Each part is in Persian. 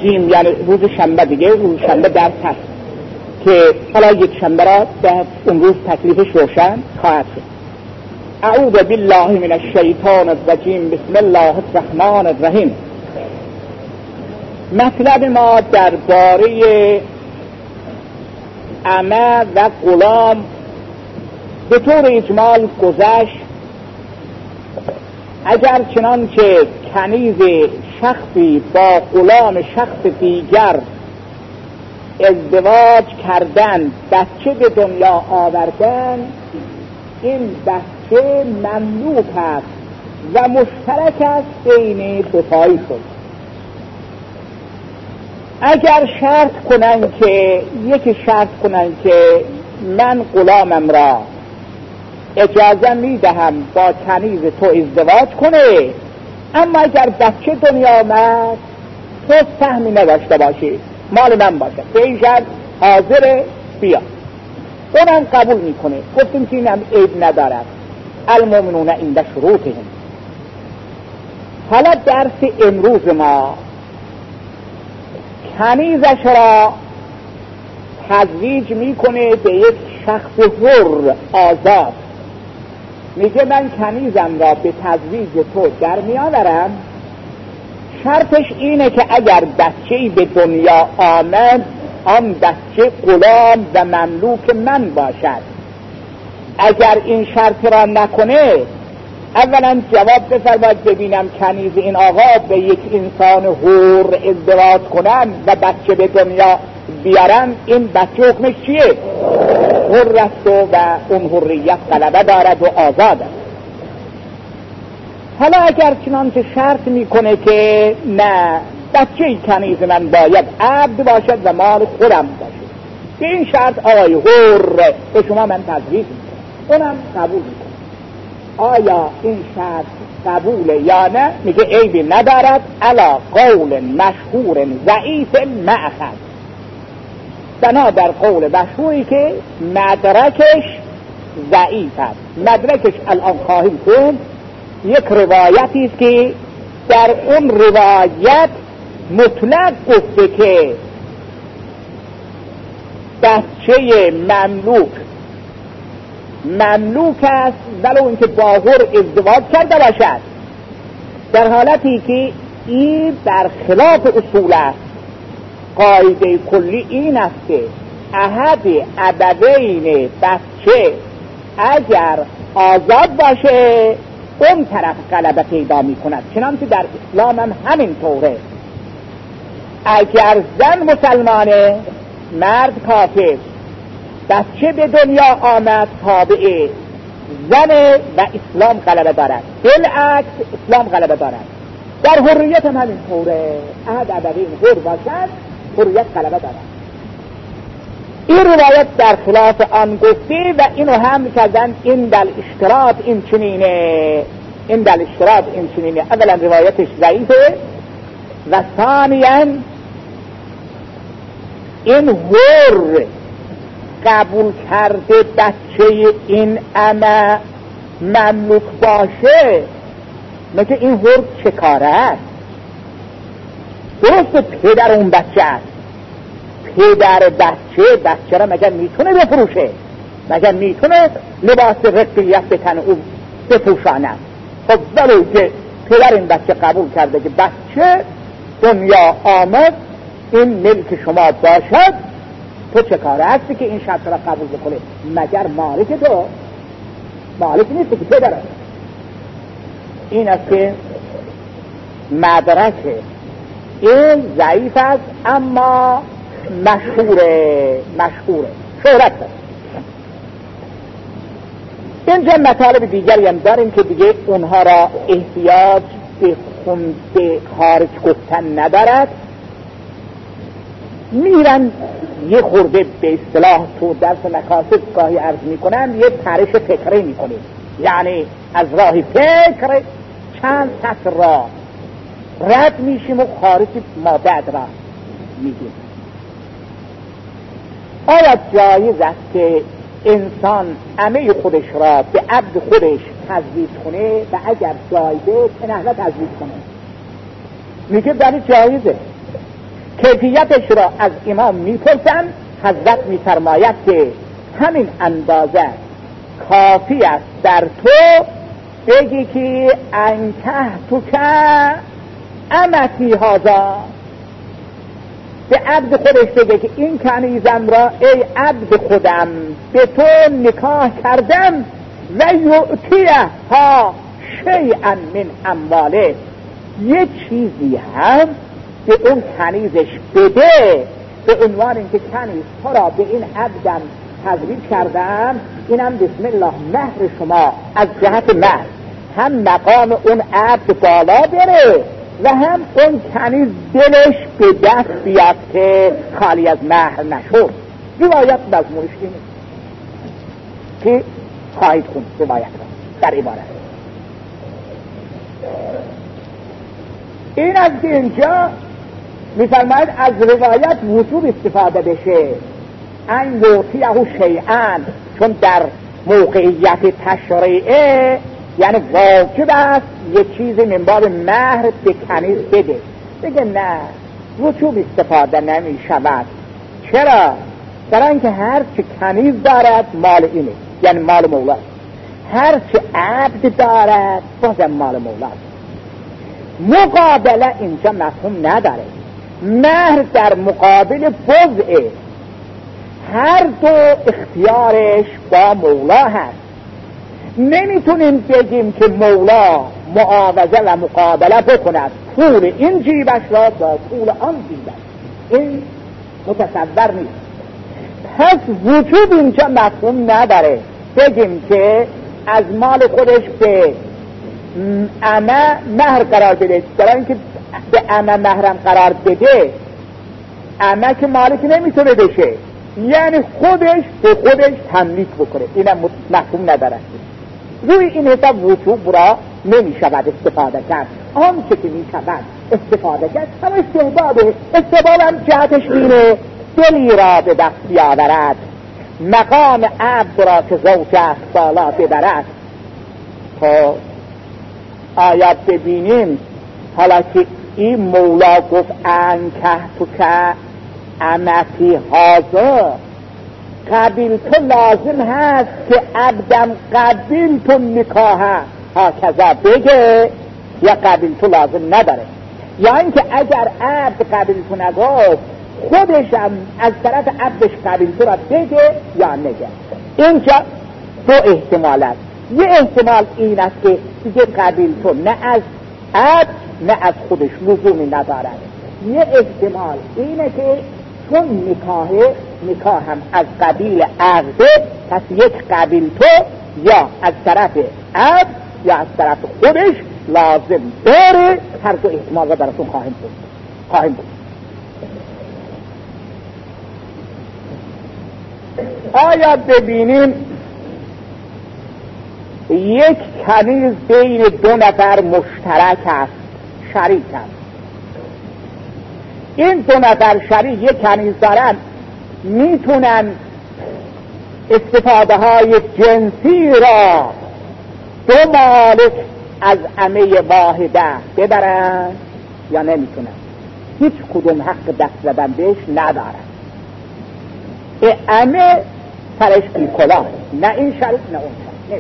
رجیم یعنی روز شنبه دیگه، روز شنبه درس هست که حالا یک شنبه را در اون روز تکلیفش روشن خواهد شد. اعوذ بالله من الشیطان الرجیم، بسم الله الرحمن الرحیم. مطلب ما درباره امه و غلام به طور اجمال گذشت. اگر چنانچه کنیز شخصی با غلام شخص دیگر ازدواج کردن، بچه به دنیا آوردن، این بچه مملوک است و مشترک است بین دوتایی شد. اگر شرط کنن که من غلامم را اجازه میدهم با کنیز تو ازدواج کنه، اما اگر بچه دنیا آمد تو سهمی نداشته باشی، مال من باشه، به این شرط حاضر بیا. اونم قبول میکنه. گفتیم که اینم عیب ندارد. المؤمنون عند شروطهم. حالا درس امروز ما کنیزش را تزویج میکنه به یک شخص حر آزاد. میگه من کنیزم را به تزویج تو در میآورم، شرطش اینه که اگر بچه‌ای به دنیا آمد آن بچه غلام و مملوک من باشد. اگر این شرط را نکنه، اولا جواب بفرماید ببینم کنیز این آقا به یک انسان حر ازدواج کنن و بچه به دنیا بیارن، این بچه حکمش چیه؟ حر است و اون حریت غلبه دارد و آزاد است. حالا اگر چنانچه شرط میکنه که نه، بچه کنیز من باید عبد باشد و مال خودم باشه، به این شرط آقای حر به شما من تزویج میکنم، اونم قبول میکنه. آیا این شرط قبوله یا نه؟ میگه عیبی ندارد. علا قول مشهور ضعیف مأخذ، بنا در قول مشهوری که مدرکش ضعیف است. مدرکش الان خواهیم خوند. یک روایتی است که در اون روایت مطلق گفته که بچه مملوک است ولو اینکه با حر ازدواج کرده باشد، در حالتی که این برخلاف اصول است. قاعده کلی این است که احد ابوین بچه اگر آزاد باشه اون طرف غلبه پیدا می کند، چنانچه در اسلام هم همین طوره. اگر زن مسلمانه مرد کافر، بچه به دنیا آمد تابع زن و اسلام غلبه دارد، بالعکس اسلام غلبه دارد. در حریت هم همین طوره. احد ابوین حر باشد حریت غلبه دارد. این روایت در خلاف آن گفته و اینو هم کردن این در اشتراط این چنینه. اولا روایتش ضعیفه و ثانیاً این حر قبول کرده بچه این امه مملوک باشه، مثل این حر چه کاره است؟ درست پدر اون بچه است. پدر بچه را مگر میتونه بفروشه؟ مگر میتونه لباس رقیت به تن او بپوشاند؟ خب ولو که پدر این بچه قبول کرده که بچه دنیا آمد این ملک شما باشد، تو چه کاره هستی که این شرط را قبول بکنه؟ مگر مالک تو؟ مالک نیست که پدر است. این است که مدرکه. این ضعیف است اما مشهوره شهرت است. اینجا مطالب دیگری هم داریم که دیگه اونها را احتیاج به خارج گفتن ندارد. میرن یه خورده به اصطلاح تو درس مکاسب گاهی عرض میکنن، یه پرش فکری میکنیم، یعنی از راه فکر چند سطر را رد میشیم و خارج ما بعد را میگیم. آیا جایز است که انسان عمه خودش را به عبد خودش تزویج کنه و اگر جایزه چه نحوه تزویج کنه؟ میگه بله جایزه. کیفیتش را از امام میپرسند. حضرت میفرماید که همین اندازه کافی است در تو بگی که انکه تو که امتی هذا، به عبد خودش بگه که این کنیزم را ای عبد خودم به تو نکاح کردم و یعطیه ها شیئا من امواله، یه چیزی هم به اون کنیزش بده به عنوان اینکه کنیز تو را به این عبدم تزویج کردم، اینم بسم الله مهر شما. از جهت مهر هم مقام اون عبد بالا بره و هم اون کنیز دلش به دست بیاد که خالی از مهر نشد. روایت مضمونش اینه که خواهید خوند روایت را در عبارت. این از که اینجا میفرماید از روایت وجوب استفاده بشه، ان یعطیه شیئا، چون در موقعیت تشریعه یعنی واجب است یک چیزی من باب مهر به کنیز بده. بگه نه وجوب استفاده نمی شود. چرا؟ برای اینکه هر چه کنیز دارد مال اینه، یعنی مال مولا، هر چه عبد دارد بازم مال مولا. مقابله اینجا مفهوم نداره. مهر در مقابل وضعه، هر دو اختیارش با مولا هست. نمیتونیم بگیم که مولا معاوضه و مقابله بکند، پول این جیبش را با پول آن جیبش، این متصور نیست. پس وجود اینجا مفهوم نداره بگیم که از مال خودش به عمه مهر قرار بده. برای اینکه به عمه مهرم قرار بده، عمه که مالک نمیتونه بشه، یعنی خودش به خودش تملیک بکنه، اینم مفهوم نداره. روی این حساب وجوب را نمی شود استفاده کرد. آنچه که می شود استفاده کرد هم استحبابه. استحباب هم جهتش اینه دلی را به دست بیاورد، مقام عبد را که زوج است بالا ببرد. تا آیات ببینیم. حالا که این مولا گفت انکه تو که امتی حاضر، قبیل تو لازم هست که عبدم قبیل تو نکاح ها کذا بگه، یا قبیل تو لازم نداره. یا اینکه اگر عبد قبیل تو نگفت خودشم از طرف عبدش قبیل تو را بگه یا نگه. اینجا دو احتمال است. یه احتمال این است که دیگه قبیل تو نه از عبد نه از خودش لزومی ندارد. یه احتمال اینه که چون نکاح هم از قبیل عقده، پس یک قبیل تو یا از طرف عبد یا از طرف خودش لازم داره. هر دو احتمال را براتون خواهیم بود. آیا ببینیم یک کنیز بین دو نفر مشترک است، شریک است. این دو نفر شریک یک کنیز دارن، میتونن استفاده های جنسی را دو مالک از عمه واحده ببرن یا نمیتونن؟ هیچ کدوم حق دست زدن بهش ندارن. عمه سرش بی کلاه، نه این شریک نه اون شریک.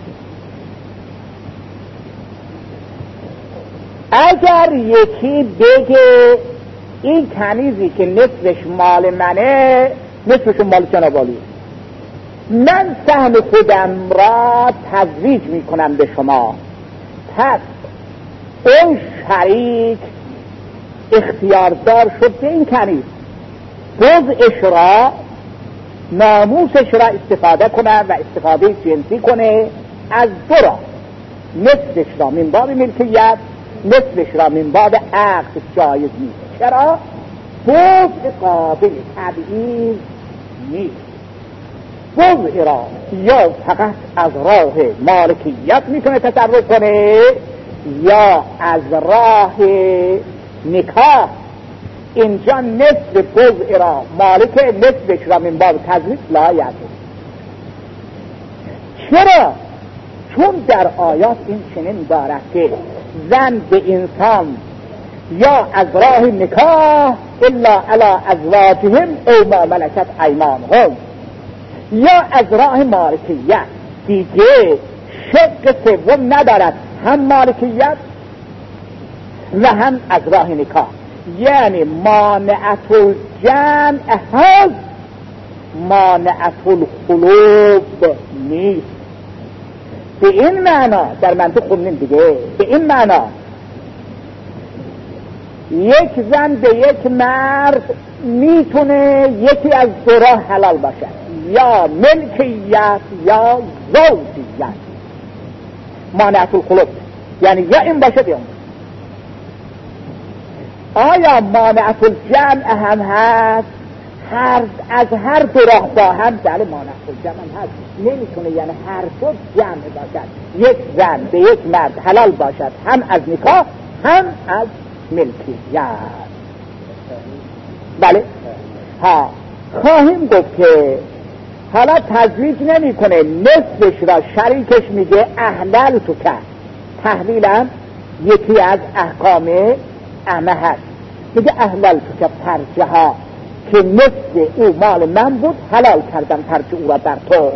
اگر یکی بگه این کنیزی که نصفش مال منه نصفش مال جناب عالی، من سهم خودم را تزویج میکنم به شما، پس اون شریک اختیاردار شد به این کنیز جزءش را، ناموسش را استفاده کنه و استفاده جنسی کنه از دو را، نصفش را من باب ملکیت، نصفش را من باب عقد جایز نیست. چرا؟ جزء قابل تبعیض نیست. جزء را یا فقط از راه مالکیت میتونه تصرف کنه یا از راه نکاح. اینجا نصف جزء را مالک، نصفش را من باب تزویج لا یعطی. چرا؟ چون در آیات این چنین دارد که زن به انسان یا از راه نکاح الا علی ازواجهم او ما ملکت ایمانهم، یا از راه مالکیت. دیگه شق سوم ندارد، هم مالکیت و هم از راه نکاح. یعنی مانعت الجمع هست، مانعت الخلوب نیست. به این معنا در منطق خوندیم دیگه، به این معنا یک زن به یک مرد میتونه یکی از دو راه حلال باشه، یا ملکیت یا زوجیت. مانعت الخلوب یعنی یا این باشه یا اون. آیا مانعت الجمع هم هست؟ از هر دو راه با هم در مانعت الجمع هم هست. نمیتونه یعنی هر دو جمع باشد، یک زن به یک مرد حلال باشد، هم از نکاح هم از ملکیت. بله ها، خواهیم گفت که حالا تزویج نمی کنه، نصفش را شریکش میگه احلل تو کرد. تحلیل هم یکی از احکام امه هست، میگه احلل تو کرد ترجه ها، که نصف او مال من بود، حلال کردم ترجه او را بر تو.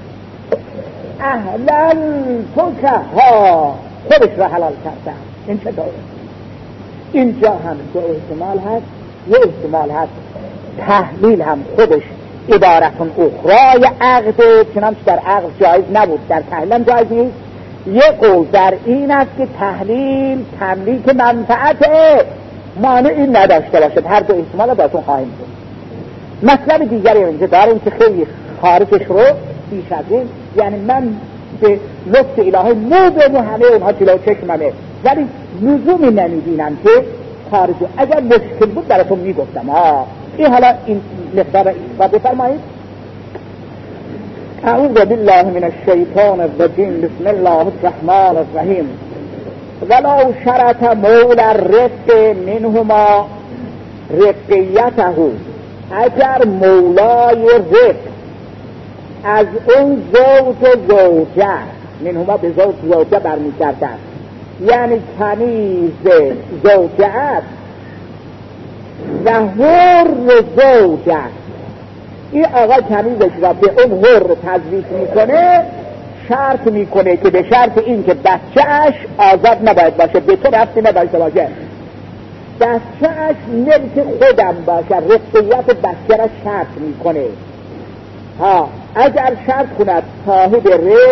احلل تو که ها، خودش را حلال کردم. این چه داره؟ اینجا هم دو احتمال هست. یه احتمال هست تحلیل هم خودش عبارتون اخرای عقده، چنانچه در عقد جایز نبود در تحلیل هم جایز نیست. یه قول در این است که تحلیل تملیک منفعته، مانعی نداشته باشد. هر دو احتمال باتون خواهیم بود. مطلب دیگری اینجا داریم که خیلی خارجش رو بیش از این، یعنی من به لطف الهی مو به همه اونها جلو چشممه، ولی لزومی نمیبینم که خارج. اگر مشکل بود براتون میگفتم. این حالا این مقدار ایسا بفرمایید. اعوذ بالله من الشیطان الرجیم، بسم الله الرحمن الرحیم. ولو شرط مولى الرق منهما رقیته، اگر مولای رق از اون زوج و زوجه، منهما به زوج زوجه برمیگردد، یعنی کنیز زوجه است و حر زوجه، این آقا کنیزش را به اون حر تزویج میکنه، شرط میکنه که به شرط این که بچه‌اش آزاد نباید باشه، به تو رفتی نباید باشه، بچه‌اش ملک خودم باشه، رقیت بچه را شرط میکنه. اگر شرط کند صاحب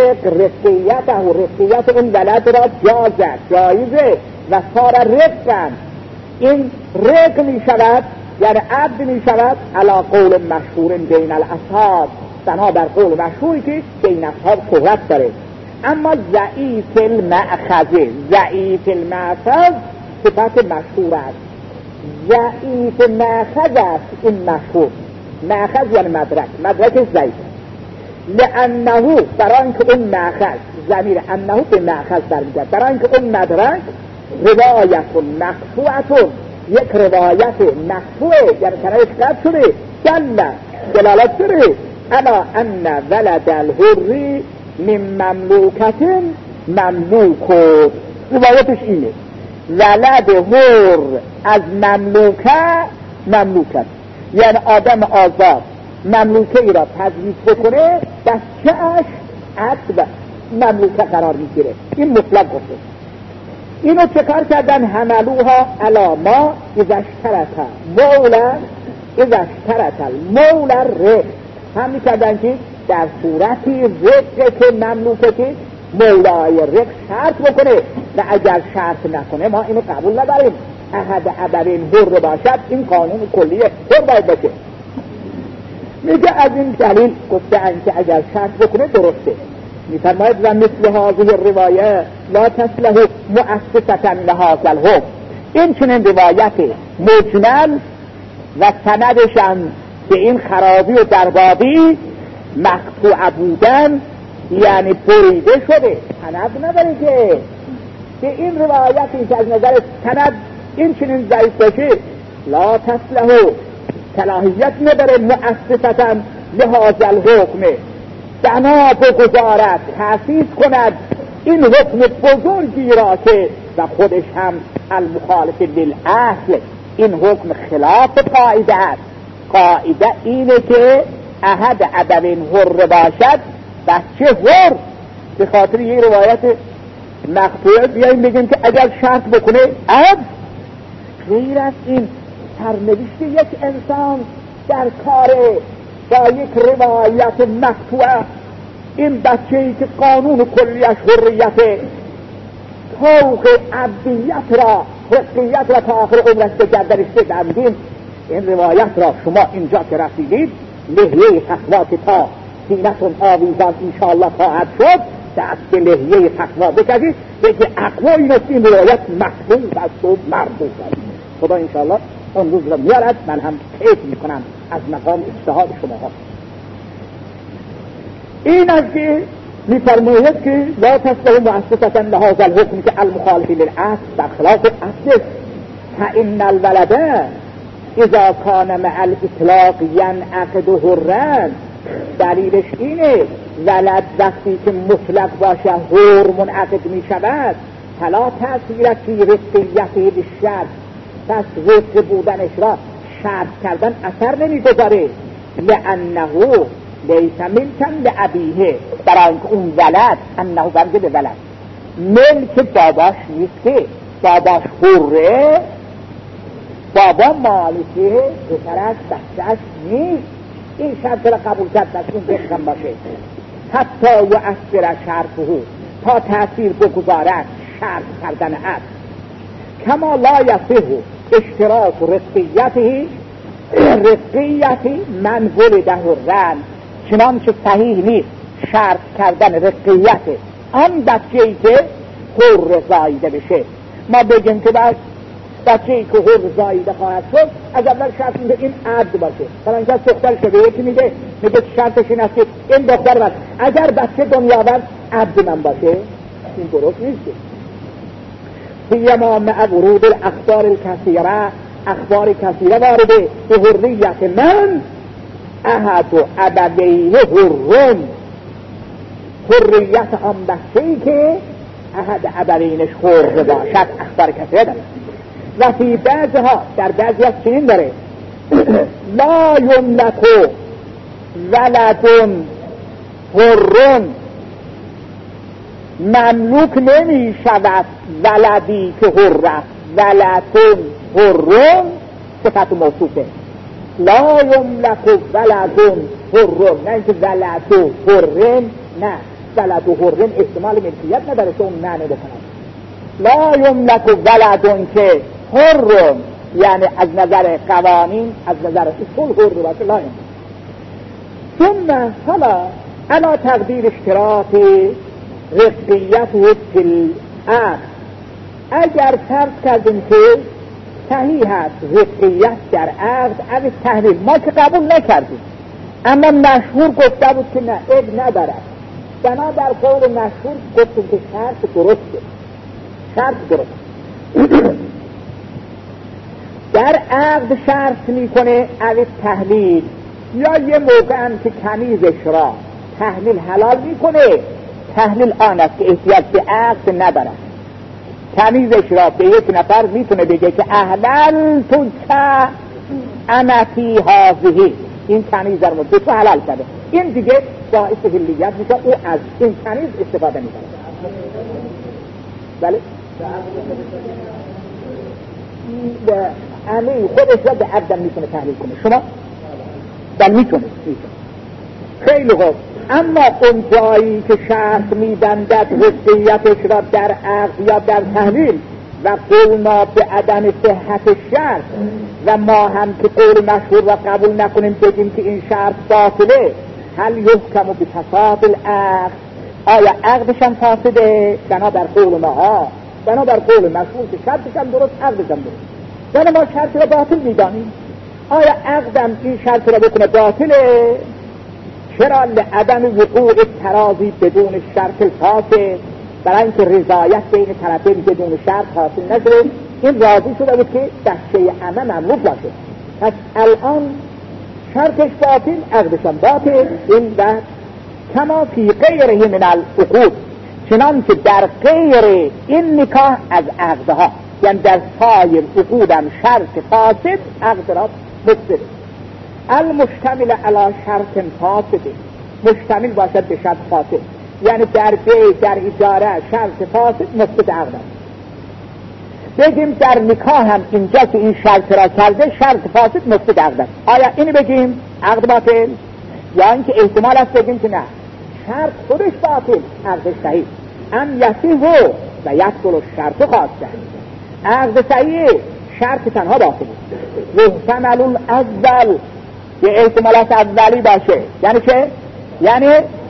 رقیت اون ولد را جایزه و صار رقم، این رق می شود یعنی عبد می شود علا قول مشهور بین الاصحاب، بنا بر قول مشهوری که بین اصحاب شهرت داره. اما ضعیف المأخذ صفت مشهور است، ضعیف مأخذ است این مشهور. مأخذ یعنی مدرک ضعیف، لانه برای اینکه اون مأخذ، ضمیر انه به مأخذ برمیگرده، برای اینکه اون مدرک روایت مخفوعه، یک روایت مخفوعه یعنی کنارش قطع شده، دلالت داره الا ان ولد الحر من مملوکت مملوک. روایتش اینه ولد حر از مملوکت، یعنی آدم آزاد مملوکه ای را تزویج بکنه، بچه‌اش عبد مملوکه قرار میگیره. این مطلق گفته. اینو چه کار کردن؟ حملوها علا ما اذا اشترط المولى الرق، هم میکردن که در صورتی رق که مملوکه که مولای رق شرط بکنه، و اگر شرط نکنه ما اینو قبول نداریم. احد ابوین حر باشد، این قانون کلیه، حر باید باشه. میگه از این دلیل گفتن که اگر شرط بکنه درسته. میفرماید و مثل هذه الروایه لا تصلح مؤسسة لهذا الحكم، این چنین روایت مجمل و سندشم به این خرابی و دربابی مقطوع بودن، یعنی بریده شده، سند نداره که این روایتی که از نظر سند این چنین ضعیف باشه، لا تصلح، صلاحیت نداره مؤسسة لهذا الحكم، بنا بگذارد تأسیس کند این حکم بزرگی را که و خودش هم المخالف للاصل. این حکم خلاف قاعده است. قاعده اینه که احد ابوین حر باشد، بچه حر. به خاطر یه روایت مقطوعه بیاییم بگیم که اگر شرط بکنه عبد. غیر از این سرنوشت یک انسان در کاره با یک روایت مقطوعه، این بچه‌ای که قانون کلیش حریت، طوق عبدیت را، حقیقت را تا آخر عمرش به گردنش ببندیم. این روایت را شما اینجا که رسیدید، لحیه تقوا که تا سینتون آویزان انشاءالله خواهد شد، دست به لحیه تقوا بکشید بگه اقوا این است، این روایت مقبول است و مردود است. خدا انشاءالله اون روز را میارد. من هم کیف میکنم از مقام اجتهاد شما ها. این است که میفرماید که لا تصلح مؤسسة لهذا الحكم که المخالف للعصر در خلاف اصل. فإن الولد اذا كان مع الاطلاق ينعقد حرا. دلیلش اینه ولد وقتی که مطلق باشه حر منعقد می شود. فلا تأثیر فی رقیته بالشرط. پس رق بودنش را شرط کردن اثر نمی گذاره. لأنه لیس ملکا لأبیه. برای اینکه اون ولد انه برگه به ولد ملک باباش نیست، که باباش حره، بابا مالکه، پسرش بچهش نیست. این شرط را قبول کرد بس اون بخم باشه. حتی یؤثر شرطه، تا تأثیر بگذارد شرط کردن است. کما لا یصح اشتراط رقیته رقیتی من ولده حرا. چنانچه صحیح نیست شرط کردن رقیت آن بچه‌ای که حر زایده بشه. ما بگیم که بچه‌ای که حر زایده خواهد شد، از اول شرط میده این عبد باشه. مثلا اینجا دختر شده یکی میگه شرطش این است این دختر باشه، اگر بچه دنیا آورد عبد من باشه. این درست نیست. فیما مع ورود الاخبار الکثیره، اخبار کثیره وارده به حریت من احد ابویه حرم. حریت آن بچه‌ای که احد ابوینش حر باشد اخبار کثیره داره. و فی بعضها در بعضی از چنین داره لا یملک ولد حر. مملوک نمی شود ولدی که حر است. ولد حر صفت موصوفه. لا یملک ولد حر، نه اینکه ولد حر، نه ولد حر احتمال ملکیت نداره که اون معنی بکنه. لا یملک ولد که حر، یعنی از نظر قوانین، از نظر اصول حر باشه لا یملک. ثم حالا علا تقدیر اشتراط رقیت فی العقد. اگر فرض کردیم که صحیح هست رقیت در عقد از تحلیل، ما که قبول نکردیم، اما مشهور گفته بود که نه عیب ندارد. بنا در قول مشهور گفتیم که شرط درسته. شرط درست در عقد شرط میکنه از تحلیل، یا یه موقع هم که کنیزش را تحلیل حلال میکنه. تحلیل آن است که احتیاج به عقد نداره. کنیزش را به یک نفر میتونه بگه که احلل تو که امتی هازهی، این کنیز رو به تو حلال کرده. این دیگه باعث حلیت میشه، او از این کنیز استفاده میکنه. بله امی خودش را به عبدم میتونه تحلیل کنه. شما بل میتونه خیلی خوب. اما اون جایی که شرط میبندد حجیتش را در عقد یا در تحلیل و قولنا به عدم صحت شرط، و ما هم که قول مشهور را قبول نکنیم بگیم که این شرط باطله، هل یحکم بفساد العقد، آیا عقدش هم فاسده؟ بنابر قول ما، بنابر قول مشهور که شرطش هم درست عقدش هم درست، یعنی ما شرط را باطل میدانیم. آیا عقدم این شرط را بکنه باطله؟ چرا؟ لعدم وقوع ترازی بدون شرط الفاسد، برای اینکه رضایت بین طرفین بدون شرط حاصل نشده. این راضی شده بود که دسته عمه مملوک باشه، پس الان شرطش باطل، عقدش هم باطل. این و کما فی غیره من العقود، چنان که در غیر این نکاح از عقدها، یعنی در سایر عقودم شرط فاسد عقد را مفسد. المشتمل علی شرط فاسد، مشتمل باشد به شرط فاسد، یعنی در بی در اجاره شرط فاسد مفسد عقد است. بگیم در نکاح هم اینجا که این شرط را کرده شرط فاسد مفسد عقد است، آیا اینو بگیم عقد باطل؟ یا اینکه احتمال است بگیم که نه شرط خودش باطل عقدش صحیح. ام یصح و یبطل شرط خاصه، عقد صحیح شرط تنها باطل. یحتمل الاول، یه احتمالات اولی باشه، یعنی چه؟ یعنی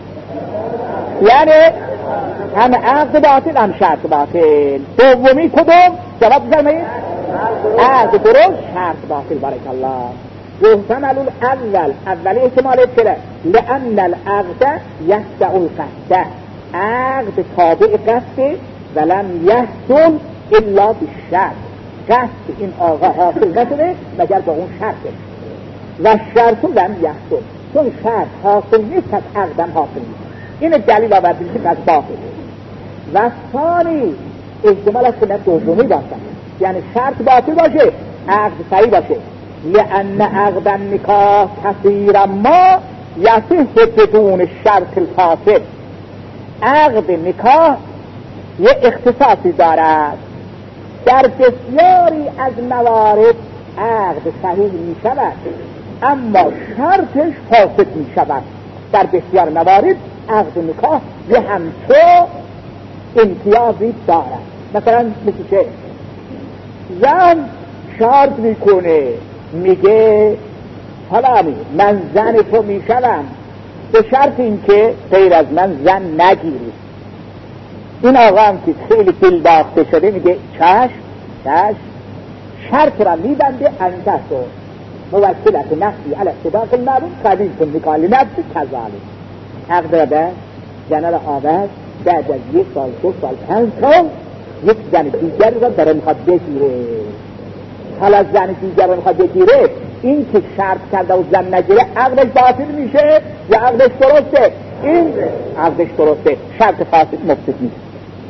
هم عقد باطل هم شرط باطل. دومی کدوم؟ جواب بفرمایید. عقد درست شرط باطل. بارک الله. یحتمل الاول، اولی احتمال چرا؟ لأن العقد یتبع القصد، عقد تابع قصد ولم یحصل الا بالشرط، قصد این آقا حاصل نشده مگر با اون شرطش، و شرط لم یحصل، چون شرط حاصل نیست پس عقدم حاصل نیست. این دلیل آوردیم که پس باطل. و ثانی احتمال است که نه دومی باشه، یعنی شرط باطل باشه عقد صحیح باشه. لأن عقد النکاح کثیرا ما یصح بدون شرط الفاسد، عقد نکاح یه اختصاصی دارد، در بسیاری از موارد عقد صحیح می شود اما شرطش فاسد می شود. در بسیار موارد عقد نکاح یه همچو امتیازی دارد. مثلا مثل چه؟ زن شرط میکنه میگه فلانی من زن تو میشوم به شرط این که غیر از من زن نگیری. این آقا هم که خیلی دل باخته شده میگه چشم شرط را میبنده انتهتو موکلت نفسی علی صداق المعروف قبیل کن نکالی نفسی کذالی. عقد را به زن را آورد، بعد از 1 سال 2 سال 5 سال یک زن دیگر را داره میخواد بگیره. حالا زن دیگر را میخواد بگیره، این که شرط کرده و زن نگیره عقدش باطل میشه یا عقدش درسته؟ این عقدش درسته، شرط فاسد مفسد نیست.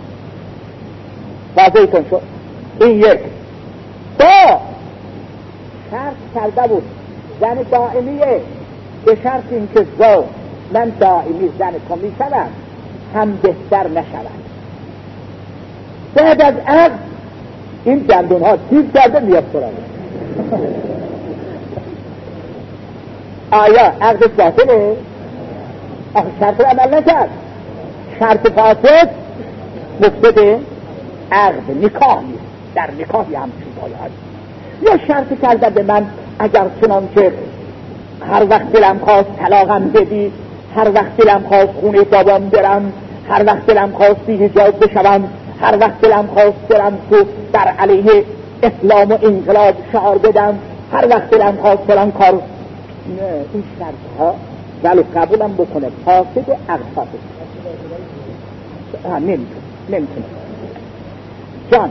واضح کن شد. این یک. دو، شرط کرده بود زن دائمیه به شرط این که زو من دائمی زن تو میشوم هم بهتر نشود. بعد از عقد این دندون ها تیز کرده میاد سراغ. آیا عقدش باطله؟ آخه شرط عمل نکرد، شرط فاسد مفسد عقد نکاحی، در نکاحی همچین باید. یا شرط کرده به من اگر چنانچه هر وقت دلم خواست طلاقم بدی، هر وقت دلم خواست خونه بابام برم، هر وقت دلم خواست حجاب بشوم، هر وقت دلم خواست برم تو در علیه اسلام و انقلاب شعار بدم، هر وقت دلم خواست فلان کار. نه، این شرط ها ولی قبولم بکنه فاسد عقد فاسد نمیتونه جان.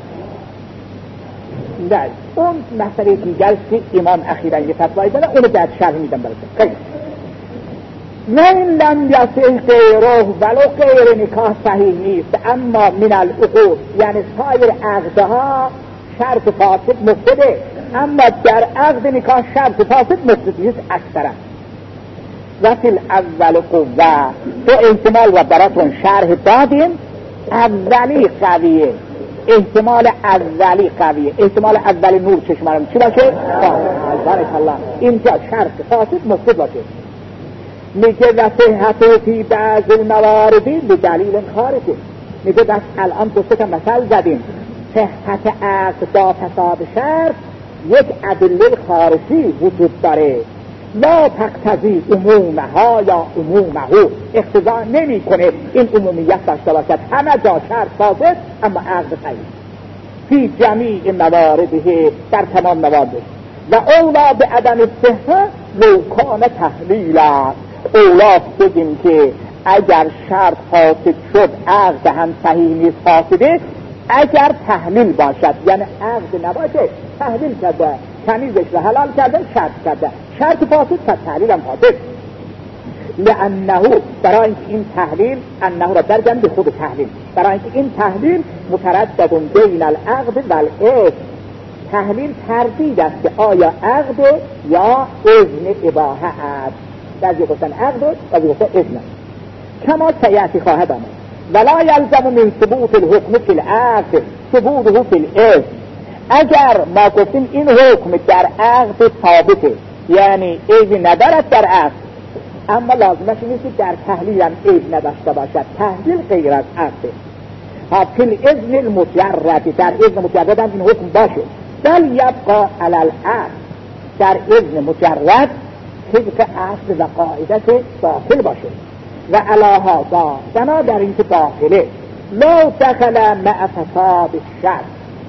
نه اون مسئله دیگر که امام اخیراً یه فتوایی داره اونو بعد شرح میدم براتون. من لم یصح غیره، ولو غیر نکاح صحیح نیست اما من العقود، یعنی سایر عقدها شرط فاسد مفسده اما در عقد نکاح شرط فاسد مفسد نیست اکثرا. و فی الاول قوه، تو احتمال و براتون شرح دادیم. اولی قویه، احتمال اولی قویه، احتمال اولی نور چشمارم چی باشه؟ بارک الله. اینجا شرط فاسد مفسد باشه. میگه و صحت فی بعض المواردی بدلیل خارجی. میگه بس الان دو تا مثال زدیم، صحت عقد با فساد شرط یک ادله خارجی وجود داره، لا تقتضی عمومها یا عمومه، اقتضا نمی کنه این عمومیت داشته باشد همه جا شرط فاسد اما عقد صحیح فی جمیع موارده، در تمام مواردش. و اولا به عدم صحت لو کان تحلیلا، اولا بگیم که اگر شرط فاسد شد عقد هم صحیح نیست فاسده، اگر تحلیل باشد یعنی عقد نباشه تحلیل کرده تمیزش و حلال کرده شرط کرده، شرط فاسد پس تحلیل هم فاسد. لانه، برای اینکه این تحلیل انه را درجن به خود تحلیل، برای اینکه این تحلیل متردد بین العقد و الاسم، تحلیل تردید است که آیا عقد یا اذن اباحه است. بعضی گفتن عقد، بعضی گفتن اذن. کما سیأتی خواهد آمد ولا یلزم من ثبوت الحکم فی العقد ثبوته فی الاذن. اگر ما گفتیم این حکم در عقد ثابته، یعنی اذن ندارد در عقد، اما لازمش نیست که در تحلیل هم اذن نداشته باشد. تحلیل غیر از عقد. فی الاذن المجرد، در اذن مجرد هم این حکم باشه، بل یبقى علی العقد، در اذن مجرد طبق اصل و قاعدت باطل باشه. و علی هذا، بنا در این که باطله، لو دخل مع فساد الشرط،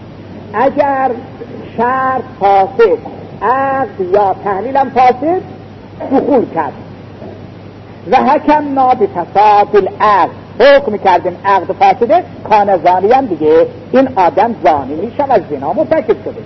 اگر شرط فاسد، عقد یا تحلیل هم فاسد دخول کرد، و حکمنا به فساد العقد، حکم کردیم عقد فاسده، کان زانی هم دیگه این آدم زانی میشه و زنا مرتکب شده.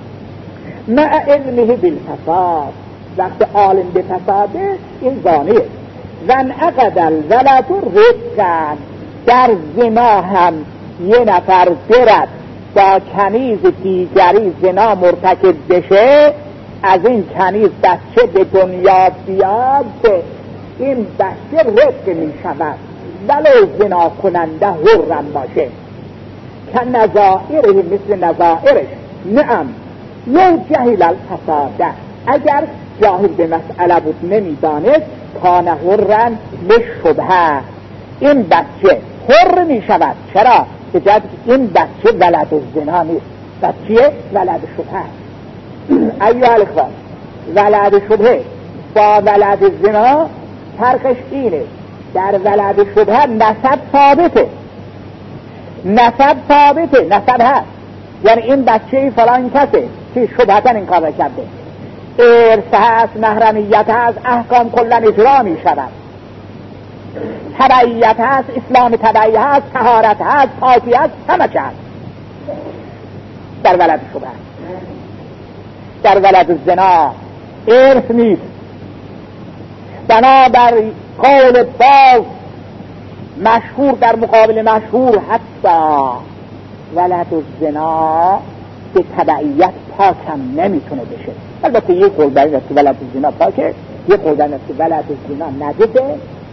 مع علمه بالفساد، وقت عالم به فساده این زانیه. و انعقد الولد رقا، در زنا هم یه نفر برد با کنیز دیگری زنا مرتکب بشه، از این کنیز بچه به دنیا بیاد، این بچه رق می شود ولو زنا کننده حرم باشه. که نظائره مثل نظائرش، نعم لو جهل الفساده، اگر جاهل به مسئله بود نمیدانست، کان حرم بشبهه، این بچه حر می شود. چرا؟ به جهت این بچه ولد الزنا نیست، بچه ولد شبهه. ایها الاخوان، ولد شبهه با ولد زنا فرقش اینه، در ولد شبهه نسب ثابته، نسب ثابته، نسب هست، یعنی این بچه فلان کسه که شبهتا این کار کرده، ارث هست، محرمیت هست، احکام کلن اجرا می شود، تبعیت هست، اسلام تبعی هست، طهارت هست، پاکی هست، همه چه هست در ولد شبهه. در ولد زنا ارث نیست. بنابر قول باز مشهور در مقابل مشهور، حتی ولد الزنا به تبعیت پاک هم نمیتونه بشه. البته یک قول بر این است که ولد الزنا پاکه، یک قول بر این است که ولد الزنا نجسه.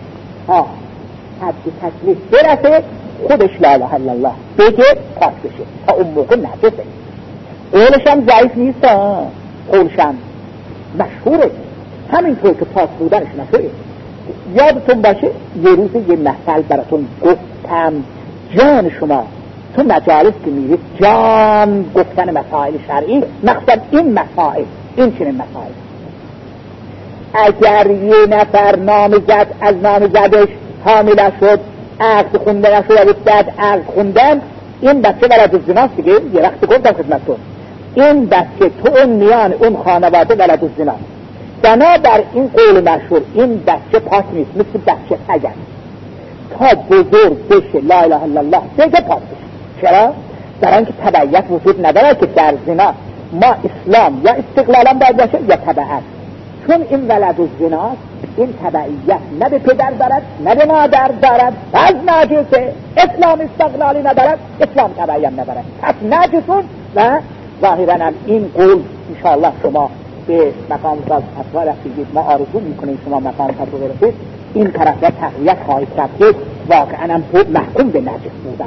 حد تکلیف برسه خودش لا اله الا الله بگه پاک بشه، تا اون موقع نجسه. قولش هم ضعیف نیست، قولش هم مشهوره، همینطور که پاک بودنش مشهوره. یادتون باشه یه روز یه مثل براتون گفتم، جان شما تو مجالس که میرید جان گفتن مسائل شرعی، مقصد این مسائل، این چنین مسائل، اگر یه نفر نامزد از نامزدش حامله شد، عقد خونده نشد و بعد عقد خوندن، این بچه ولد الزناست دیگه. یه وقت گفتم خدمتتون این بچه تو اون میان اون خانواده ولد الزناست. بنابر این قول مشهور این بچه پاک نیست، مثل بچه اگر تا بزرگ بشه لا اله الا الله بگه پاک بشه. چرا؟ در اینکه تبعیت وجود نداره که در زنا ما اسلام یا استقلالا باید باشه یا تبعیت، چون این ولد الزناست این تبعیت نه به پدر دارد نه به مادر دارد، از ناجسه. اسلام استقلالی ندارد، اسلام تبعیت ندارد، پس ناجسون. و ظاهرا این قول انشاءالله شما به مقام فتوا رسیدید، ما آرزو میکنیم شما مقام فتوا برسید، این طرف را تقویت خواهید کرد که واقعا هم محکوم به نجس بودن.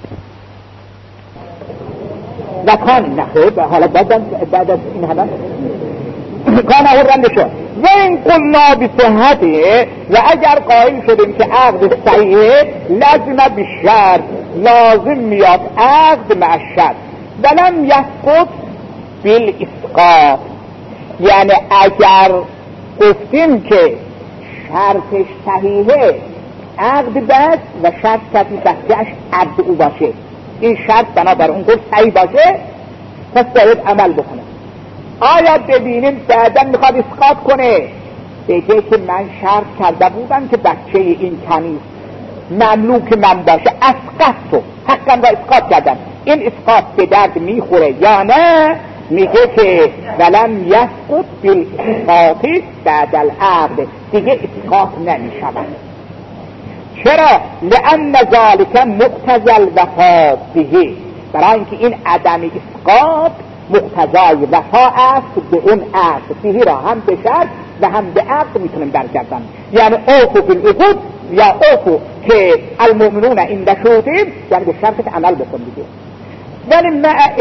و کان نخیر، حالا بعد از این همه کان حرم بشه. و این قلنا بصحته، و اگر قائل شدیم که عقد صحیحه، لازم بالشرط، لازم میاد عقد مع الشرط، ولم یسقط بالاسقاط. یعنی اگر گفتیم که شرطش صحیحه، عقد بس و شرط کسی بسیش عبد او باشه، این شرط بنابر اون گفت صحیح باشه، پس باید عمل بکنه. آیا ببینیم بعدا میخواد اسقاط کنه، بگه که من شرط کرده بودم که بچه این کنیز مملوک من باشه، اسقاط تو حقا را اسقاط کردم، این اسقاط به درد میخوره یا نه؟ میگه که ولم یسقط بالاسقاط بعد العقد، دیگه اسقاط نمی شود. چرا؟ لأن ذالک مقتضی الوفا به، برای اینکه این عدم اسقاط مقتضای وفا است به اون عقد، فیه را هم به شرط و هم به عقد میتونیم برگردن. یعنی اوفو بالعقود یا اوفو که المؤمنون عند شروطهم، یعنی به شرط عمل بکن دیگه. ولی مع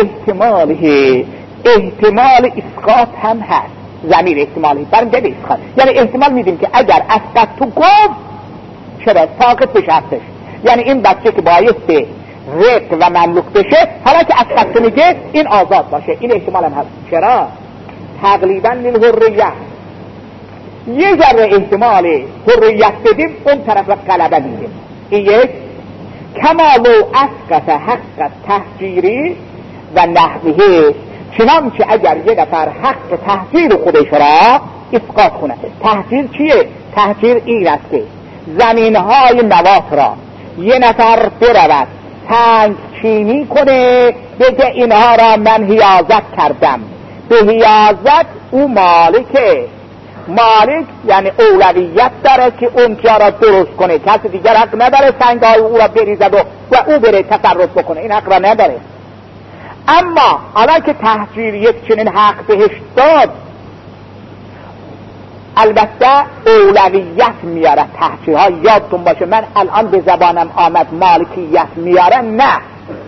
احتمال اسقاط هم هست. ضمیر احتمالی برم به اسقاط، یعنی احتمال میدیم که اگر اسقط تو گفت چرا ساقط بشه حقش، یعنی این بچه که بایسته رق و مملوک بشه، حالا که اسقط میگه این آزاد باشه، این احتمال هم هست. چرا؟ تقلیبا للحریه، یه ذره احتمال حریت بدیم اون طرف را غلبه میدیم. این یک. کما لو اسقط حق تهجیری و نحوه، چنانچه اگر یه نفر حق تهجیر خودش را اسقاط کنه. تهجیر چیه؟ تهجیر این است که زمینهای موات را یه نفر برود تنگ چینی کنه، بگه اینها را من حیازت کردم. به حیازت او مالک یعنی اولویت داره که اونجا را درست کنه، کسی دیگر حق نداره سنگهای او را بریزد و او بره تصرف بکنه، این حق را نداره. اما حالا که تهجیر یک چنین حق بهش داد، البته اولویت میاره تهجیرها. یادتون باشه من الان به زبانم آمد مالکیت میاره، نه،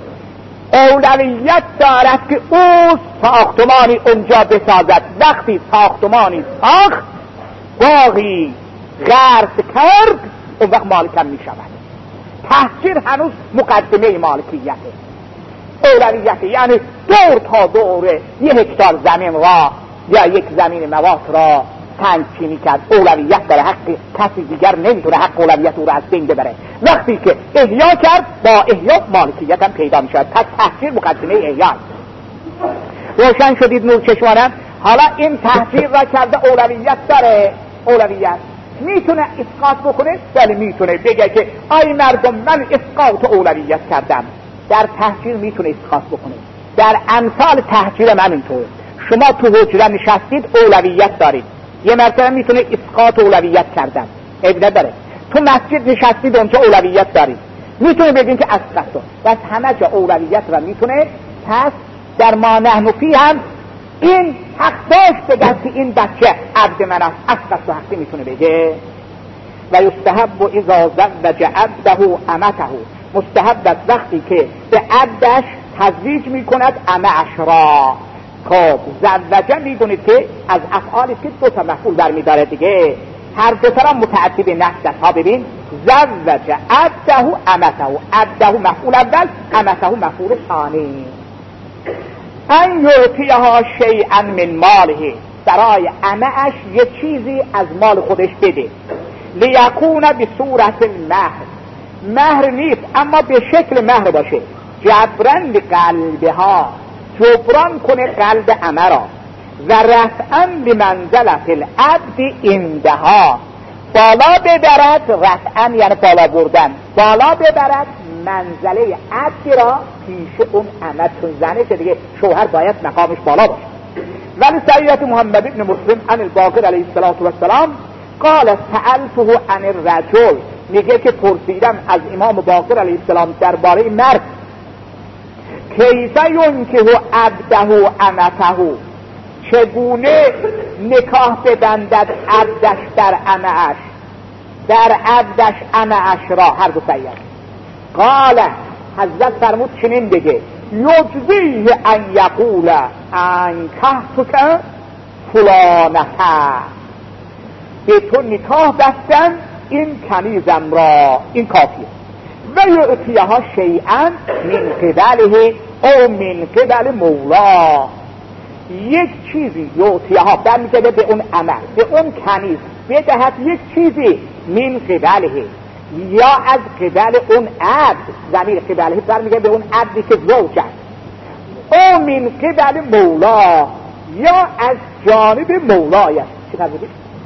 اولویت دارد که او ساختمانی اونجا بسازد. وقتی ساختمانی ساخت، باقی غرس کرد، اون وقت مالکم میشود. تهجیر هنوز مقدمه مالکیته، اولویت، یعنی دور تا دوره 1 هکتار زمین را یا یک زمین موات را تنگچینی کرد، اولویت داره، حق کسی دیگر نمیتونه حق اولویت او را از بین ببره. وقتی که احیا کرد، با احیا مالکیت هم پیدا میشود. پس تهجیر مقدمه احیا. روشن شدید نور چشمانم؟ حالا این تهجیر را کرده، اولویت داره، اولویت میتونه اسقاط بکنه؟ ولی میتونه بگه که آی مردم من اسقاط اولویت کردم. در تهجیر میتونه اسقاط بکنه. در امثال تهجیر من اینطور، شما تو حجره نشستید اولویت دارید، یه مرتبه میتونه اسقاط اولویت کردن، عیب نداره. تو مسجد نشستید اونجا اولویت دارید، میتونه بگین که اسقاط، بس همه جا اولویت را میتونه. پس در ما نحن فی هم این حق داشت بگه که این بچه عبد من است، اسقاط و حقی میتونه بگه. و یستحب اذا زوج عبده امته، مستحب است وقتی که به عبدش تزویج میکند امه‌اش را. خب زوجه میدونید که از افعالی که 2 مفعول برمیداره دیگه، هر 2 تا متعدی نفس ها. ببین زوجه عبده امته، عبده مفعول اول، امته مفعول ثانی. ان یعطیها شیئا من ماله، برای امه‌اش یه چیزی از مال خودش بده. لیکون بصورت المهر، مهر نیست اما به شکل مهر باشه. جبران لقلبها، جبران کنه قلب امه را. و رفعا بمنزلت العبد عندها، بالا ببرد، رفعا یعنی بالا بردن، بالا ببرد منزله عبد را پیش اون امه، چون زنه که دیگه شوهر باید مقامش بالا باشه. ولی سیدت محمد ابن مسلم عن الباقر علیه السلام قال سألته عن الرجل، میگه که پرسیدم از امام باقر علیه السلام درباره مرد، کیف ینکح عبده امته، چگونه نکاح ببندد عبدش در امه‌اش، در عبدش امه‌اش را، هر دو سید. قال، حضرت فرمود چنین بگه، یجزیه ان یقول انکحتک فلانته، به تو نکاح بستن این کنیزم را، این کافیه. و یعطیها شیئا من قبله او من قبل مولا، یک چیزی یعطیها برمیگرده به اون عمل، به اون کنیز بدهد یک چیزی من قبله، یا از قبل اون عبد، ضمیر قبله برمیگرده به اون عبدی که زوج است، او من قبل مولا، یا از جانب مولای است. چی نزدید؟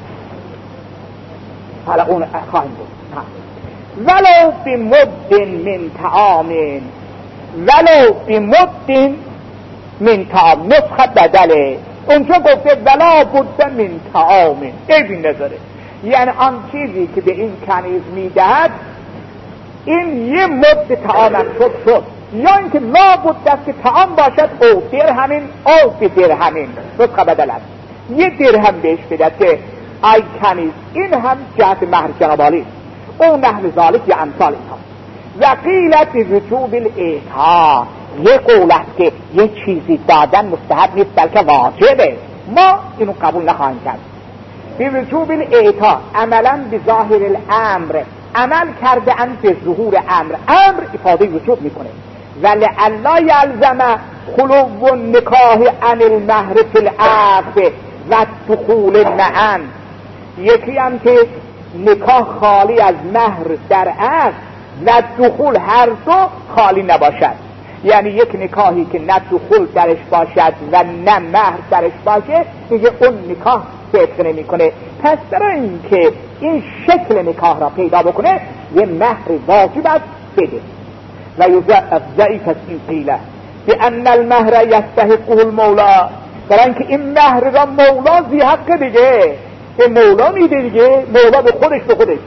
حالا اون خواهیم بود. ولو بمد من طعام، ولو بمد من طعام، نسخه بدله، اونجا گفته ولا بد من طعام، ایبی نداره، یعنی آن چیزی که به این کنیز میدهد این یه مد طعام شد یا اینکه لابد است که طعام باشد او درهمین او به درهمین رزق بدلت یه درهم بهش بدهد که ای کنیز. این هم جهت مهر جنابالی او نحو ذالک یا امثال اینها. و قیلت بوجوب الاعطا، یه قول است که یه چیزی دادن مستحب نیست بلکه واجبه، ما اینو قبول نخواهیم کرد. بوجوب الاعطا عملا بظاهر الامر، عمل کرده اند به ظهور امر افاده وجوب میکنه. ولعلا یلزم خلو النکاح عن المهر فی العقد و دخول معا، یکی هم که نکاح خالی از مهر در عقد و دخول هر دو خالی نباشد. یعنی یک نکاحی که نه دخول درش باشد و نه مهر درش باشه دیگه اون نکاح صدق نمیکنه. پس برای این که این شکل نکاح را پیدا بکنه یه مهر واجب است بده. و ضعیف از این قیله بأن المهر یستحقه المولا، برای اینکه این مهر را مولا ذی حق دیگه، به مولا میده دیگه، مولا به خودش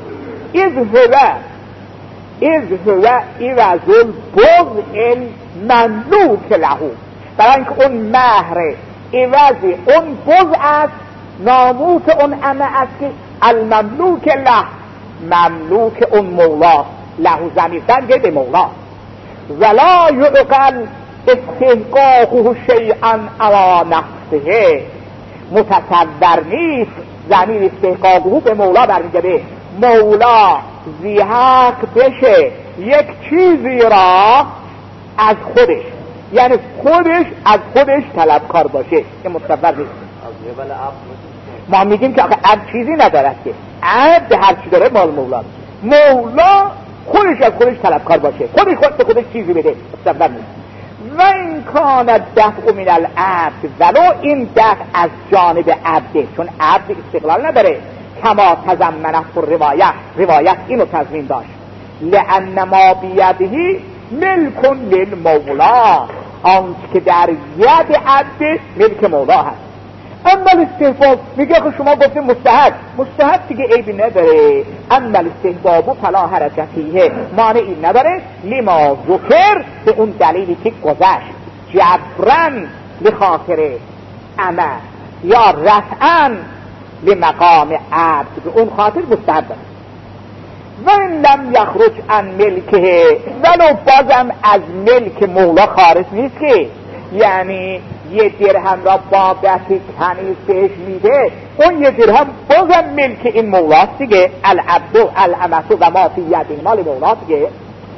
اذ هو ایوز البضع المملوک له، برای اینکه اون مهر ایوز اون بضع است، ناموس اون امه است که المملوک له، مملوک اون مولا، له زمیر درگه به مولا. ولا یعقل استحقاقه شیئا علی نفسه، متصور نیست زمیر استحقاقه به مولا برمیگرده، مولا ذی حق بشه یک چیزی را از خودش، یعنی خودش از خودش طلبکار باشه، که متصور نیست. ما میگیم که آخه عبد چیزی ندارد که، عبد هر چی داره مال مولا، مولا خودش از خودش طلبکار باشه، خود به خودش چیزی بده، متصور نیست. و این کان دفع من العبد، ولو این دفع از جانب عبده، چون عبد استقلال نداره، کما تضمنت روایت اینو تضمین داشت، لأن ما بیده ملک للمولا، آنچه که در ید عبد ملک مولا هست. اما الاستحباب میگه که شما گفتیم مستحب دیگه عیبی نداره، اما الاستحباب فلا حرج فیه، مانعی نداره، لما ذکر، به اون دلیلی که گذشت، جبرن لخاطر امه یا رفعن لمقام عبد، به اون خاطر مستحب داره. و این لم یخرج عن ملکه، ولو بازم از ملک مولا خارج نیست که، یعنی یه درهم را بابت کنیز بهش میده، اون یه درهم بازم ملک این مولاست دیگه، العبد و الامت و ما فی ید مال مولاست دیگه.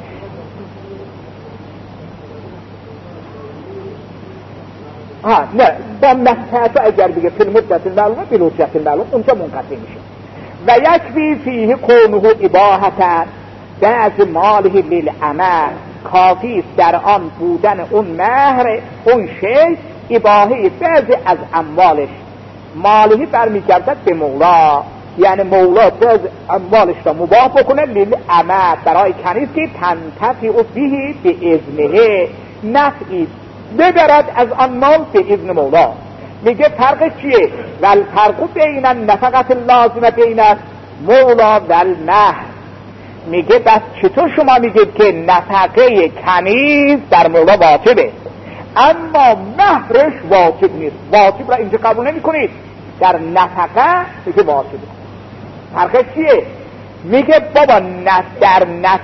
نه با مسحت اگر دیگه فی المدت المعلومه فی الحجت المعلوم اونجا منقطع میشه. و یکفی فیه کونه اباحتا بعض ماله للعمل، کافی است در آن بودن اون مهر اون شی اباحه بعضی از اموالش، مالهی برمیگردد به مولا، یعنی مولا بعض اموالش را مباح بکنه للعمل برای کنیز که تنتفع بهی به اذنه، نفعی ببرد از آن مال به اذن مولا. میگه فرق چیه؟ والفرق بین النفقه اللازمه بین مولا و المهر. میگه بس چطور شما میگید که نفقه کنیز در مولا واجبه اما مهرش واجب نیست؟ واجب را اینجا قبول نمی کنید، در نفقه میگه واجبه. فرقش چیه؟ میگه بابا در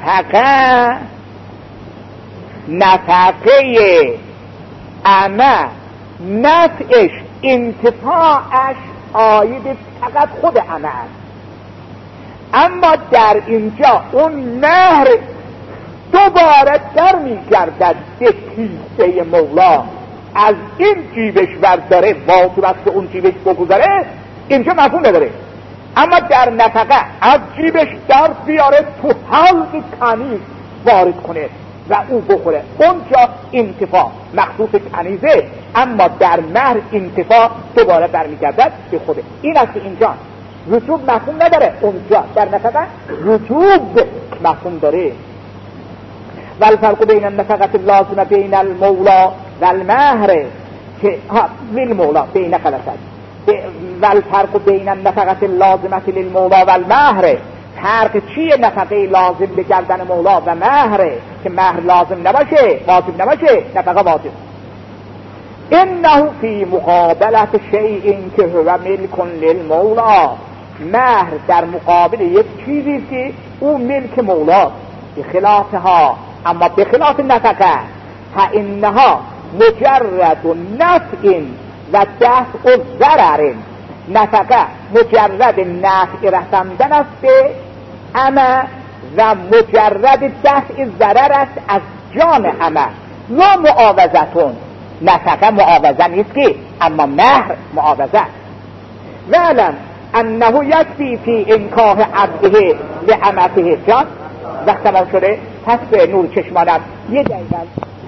نفقه امه نفعش انتفاعش آید فقط خود امه است، اما در اینجا اون مهر دوباره در میگردد به کیسه مولا، از این جیبش برداره واجب است که اون جیبش بگذاره، اینجا مفهوم نداره. اما در نفقه از جیبش در بیاره تو حلق کنیز وارد کنه و او بخوره، اونجا انتفاع مخصوص کنیزه، اما در مهر انتفاع دوباره برمیگردد به خوده. این است که اینجا وجوب مفهوم نداره، اونجا در نفقه وجوب مفهوم داره. والفرق بین النفقه اللازمه بین المولا و المهر که بالمولا بین خلصت والفرق بین النفقه اللازمه للمولا و المهر، فرق چیه نفقه لازم به گردن مولا و مهر که مهر لازم نباشه، واجب نباشه، نفقه واجب. انه فی مقابلت شیء که هو ملک للمولا، مهر در مقابل یک چیزی که او ملک مولا، بخلافها، اما بخلاف نفقه، فانها مجرد نفع و دفع ضرر، نفقه مجرد نفع رساندن است به عمه و مجرد دفع ضرر است از جان عمه، لا معاوضتون، نفقه معاوضه نیست که، اما مهر معاوضه. وعلم انه یکفی فی انکاح عبده لعمته. جان وقت تمام شده، پس به نور چشمانم یه دقیقه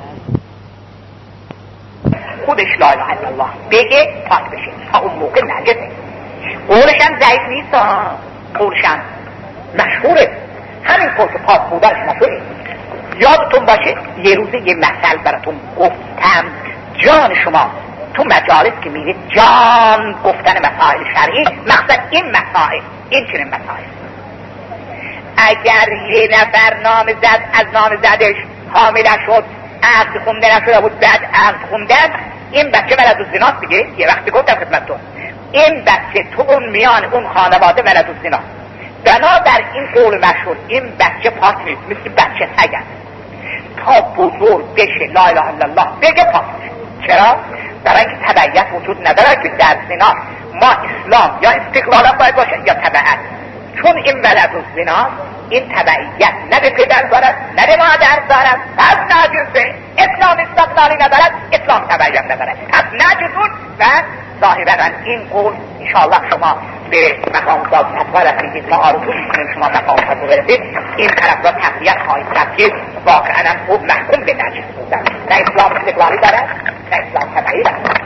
خودش لا اله الا الله بگه پاک بشه، تا اون موقع نجسه. قولش هم ضعیف نیست، قولش هم مشهوره، همین قول که پاک بودنش مشهوره. یادتون باشه یه روز یه مثل براتون گفتم، جان شما تو مجالس که میرید جان گفتن مسائل شرعی، مقصد این مسائل، این چنین مسائل. اگر یه نفر نامزد از نامزدش حامله شد، عقد خونده نشده بود، بعد عقد خوندن، این بچه ولد الزناست دیگه. یه وقتی گفتم خدمتتون این بچه تو اون میان اون خانواده ولد الزناست. بنابر این قول مشهور این بچه پاک نیست، مثل بچه سگن، تا بزرگ بشه لا اله الا الله بگه پاک میشه. چرا؟ برای اینکه تبعیت وجود نداره که در زنا ما اسلام یا استقلالا باید باشه یا تبعیت. چون این ولد الزناست، این تبعیت نه به پدر دارد نه به مادر دارد، پس ناجزه. اسلام استقلالی ندارد، اسلام تبعیت ندارد، پس ناجزون. و ظاهرا این قول انشاءالله شما به مقام ذات فتوا رسیدید، ما آرزو میکنیم شما مقام فتوا برسید، این طرف را تقویت خواهید کرد که واقعا خوب محکوم به نجس بودن، نه اسلام استقلالی دارد نه اسلام تبعی دارد.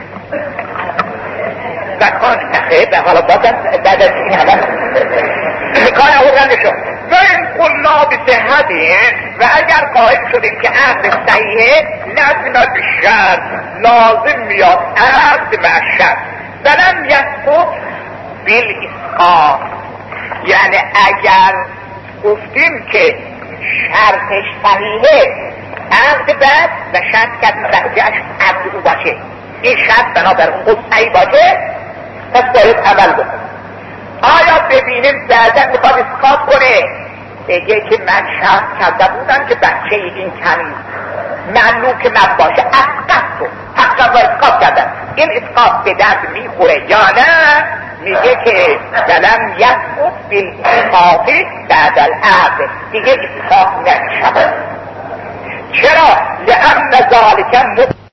و کان نخیر به حالا بازم بعد از این همه کار آوردن شد و این قلنا به صحته. و اگر قائل شدیم که عقد صحیحه، لازم بشرط، لازم میاد عقد معشر ولم یسقط بالاسقاط. یعنی اگر گفتیم که شرطش صحیحه، عقد بعد و شرط که متوجهش عقد او باشه، این شرط بنابر اون قول صحیح باشه، پس باید عمل بکن. آیا ببینیم بعدا میخواد اسقاط کنه، بگه که من شرط کرده بودم که بچه این کنی مملوک من باشه، اسقاط تو حقا را اسقاط کردم، این اسقاط به درد میخوره یا نه؟ میگه که دلم یسقط بالاسقاط بعد العقد، دیگه اسقاط نشود. چرا؟ لأن ذالک